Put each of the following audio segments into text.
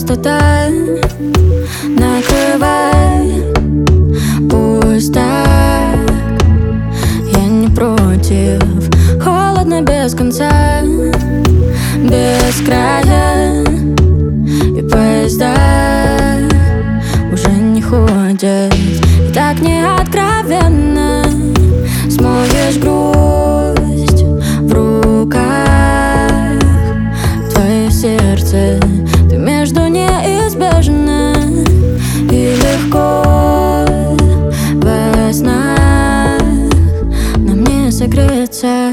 пустота, накрывай. Пусть так, я не против. Холодно без конца, без края. И поезда уже не ходят. И так не откровенно смоешь грусть в руках. Твое сердце, ты между неизбежно и легко во снах нам не согреться.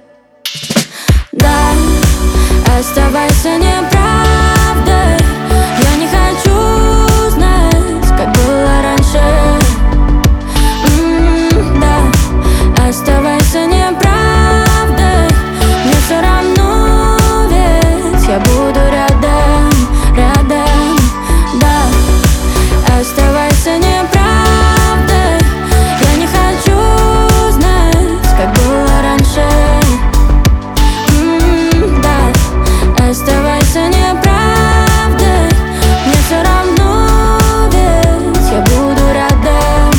Да, оставайся неправдой. Я не хочу знать, как было раньше. Да, оставайся неправдой. Мне все равно, ведь я буду рядом, рядом. Да, оставайся неправдой. Я не хочу знать, как было раньше. Да, оставайся неправдой. Мне все равно, ведь я буду рядом.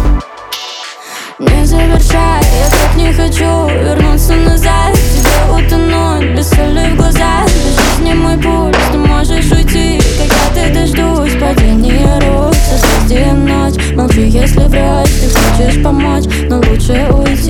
Не завершай, я так не хочу вернуться назад, тебе утонуть без соли в глазах. До жизни мой пульс, ты можешь уйти, когда ты дождусь падения рук. Созвездие ночь, молчи, если врешь, ты хочешь помочь, но лучше уйти.